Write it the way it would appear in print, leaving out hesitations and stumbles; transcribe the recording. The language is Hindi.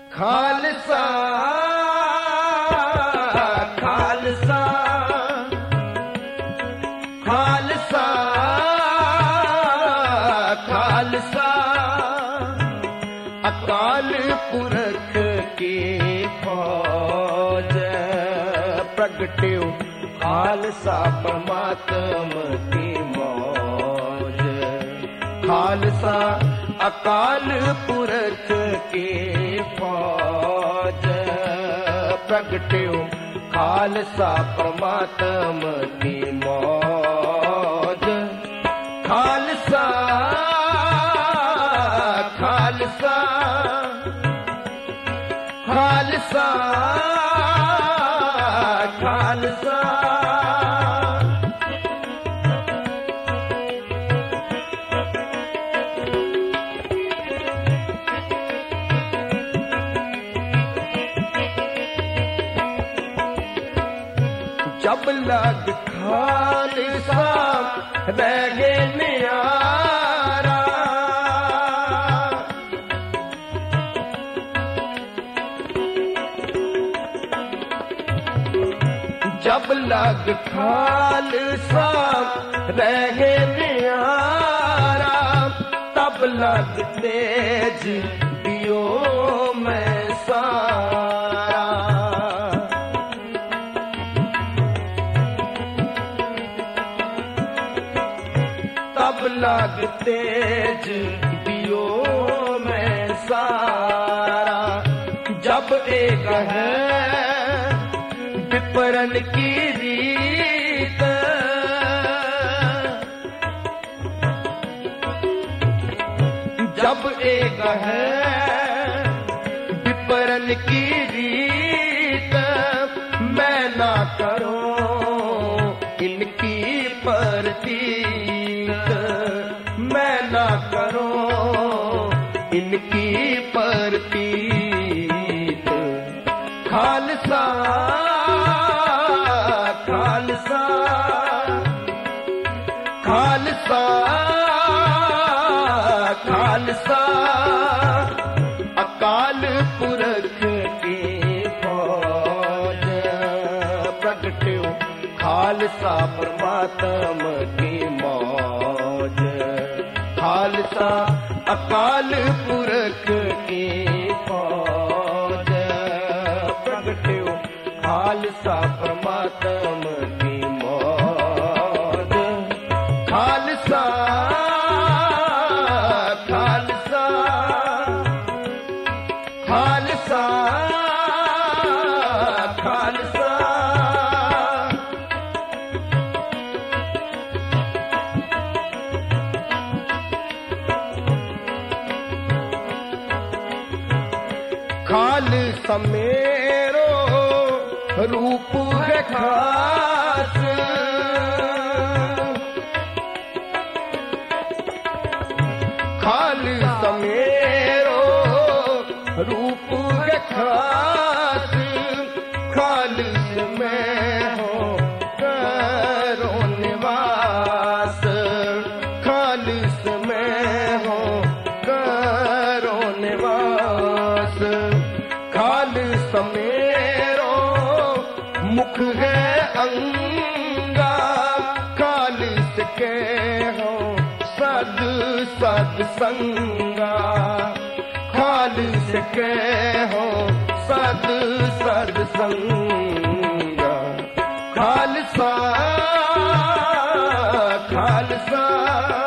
खालसा खालसा खालसा खालसा अकाल पुरख की फौज प्रगट्यो खालसा परमात्मा की मौज। खालसा अकाल पुरख की फौज प्रगट्यो खालसा परमात्मा की मौज। खालसा खालसा खालसा खालसा जब लग खालसा रह गे न्यारा। जब लग खालसा रह गे न्यारा तब लग तेज दियो मैं सारा। तब लग तेज दियो मैं सारा। जब एक है विपरन की रीत जब एक है विपरन की रीत मैं ना करूं इनकी प्रतीत। मैं ना करूं इनकी प्रतीत। खालसा खालसा खालसा खालसा अकाल पुरख की फौज प्रगट्यो खालसा परमात्मा की मौज। खालसा अकाल पुरख की फौज प्रगट्यो खालसा परमात्मा की मौज। खालसा खालसा खालसा खालसा खालसा मेरो रूप है खास। खालसा मेरो रूप है खास। खालसा में हो करो निवास। खालसा में हो करो निवास। खालसा मेरो मुख है अंगा। खालसा के हो सद सद संगा। खालसा के हो सद सद संगा। खालसा खालसा